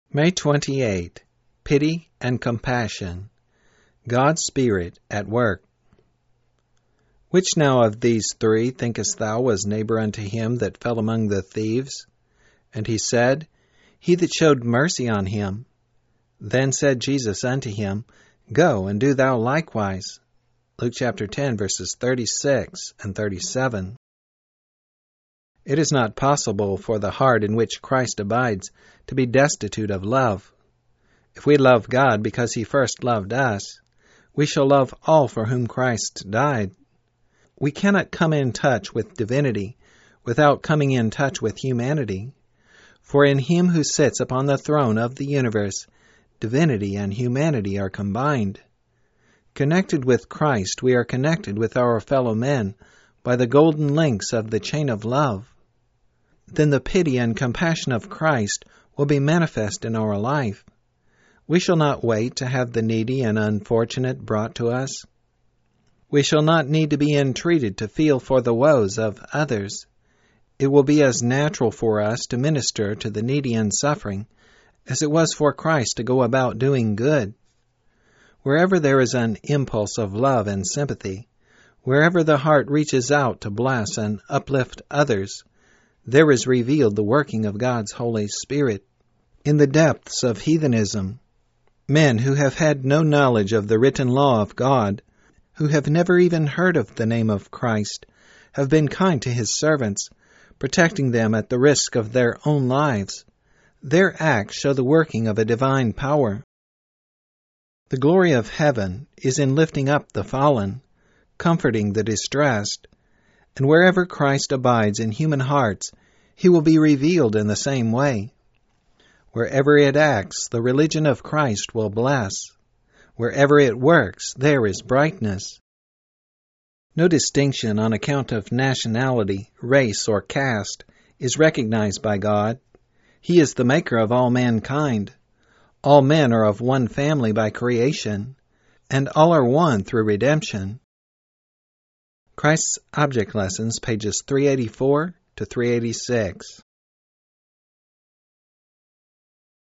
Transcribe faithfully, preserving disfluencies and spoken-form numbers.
May twenty-eighth. Pity and Compassion. God's Spirit at Work. Which now of these three thinkest thou was neighbor unto him that fell among the thieves? And he said, He that showed mercy on him. Then said Jesus unto him, Go, and do thou likewise. Luke chapter ten, verses thirty-six and thirty-seven. It is not possible for the heart in which Christ abides to be destitute of love. If we love God because He first loved us, we shall love all for whom Christ died. We cannot come in touch with divinity without coming in touch with humanity. For in Him who sits upon the throne of the universe, divinity and humanity are combined. Connected with Christ, we are connected with our fellow men by the golden links of the chain of love. Then the pity and compassion of Christ will be manifest in our life. We shall not wait to have the needy and unfortunate brought to us. We shall not need to be entreated to feel for the woes of others. It will be as natural for us to minister to the needy and suffering as it was for Christ to go about doing good. Wherever there is an impulse of love and sympathy, wherever the heart reaches out to bless and uplift others, there is revealed the working of God's Holy Spirit. In the depths of heathenism, men who have had no knowledge of the written law of God, who have never even heard of the name of Christ, have been kind to His servants, protecting them at the risk of their own lives. Their acts show the working of a divine power. The glory of heaven is in lifting up the fallen, comforting the distressed, and wherever Christ abides in human hearts, He will be revealed in the same way. Wherever it acts, the religion of Christ will bless. Wherever it works, there is brightness. No distinction on account of nationality, race, or caste is recognized by God. He is the maker of all mankind. All men are of one family by creation, and all are one through redemption. Christ's Object Lessons, pages three eighty-four to three eighty-six.